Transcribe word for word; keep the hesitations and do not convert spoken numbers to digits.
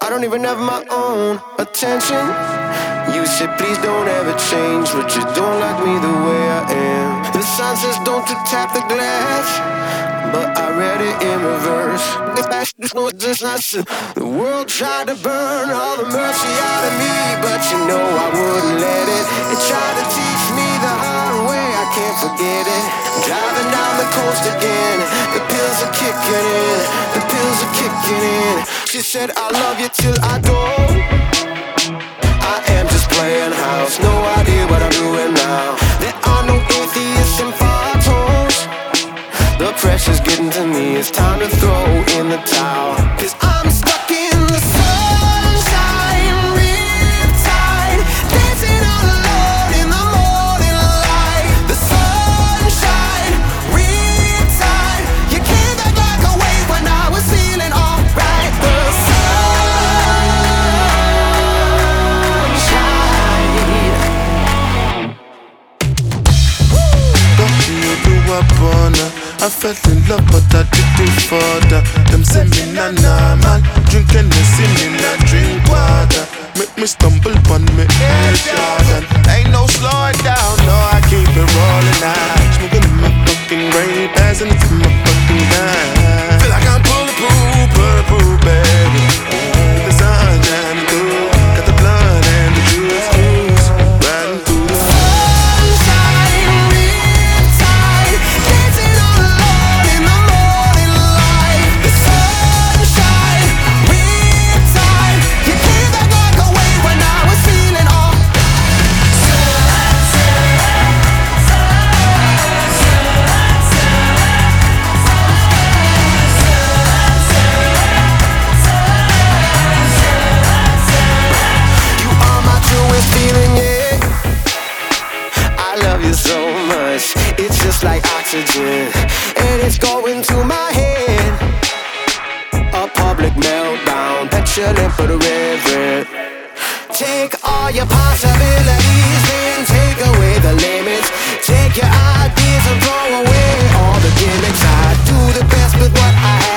I don't even have my own attention. You said please don't ever change, but you don't like me the way I am. The sign says don't you tap the glass, but I read it in reverse. The world tried to burn all the mercy out of me, but you know I wouldn't let it. It tried to teach me the hard way, I can't forget it. Driving down the coast again, the pills are kicking in, the pills are kicking in. She said I love you till I don't. I am just playing house, no idea what I'm doing now. There are no atheists and fartons. The pressure's getting to me, it's time to throw in the towel. Cause I'm stuck in the sunshine, riptide, dancing all alone in the morning light. The sunshine, riptide, you came back like a wave when I was feeling alright. The I fell in love but I did it further. Them say me na nah man, drinking the see me not drink water. Make me stumble pon me Air Jordan. Ain't no slowing down, no I keep it rolling out. Smoking in my fucking brain, passing it to my fucking mind. Feel like I'm bulletproof, bulletproof baby. The sunshine through, got the blood and the juice, riding through the it's just like oxygen, and it's going to my head. A public meltdown, petulant but irreverent. Take all your possibilities, then take away the limits. Take your ideas and throw away all the gimmicks. I do the best with what I have.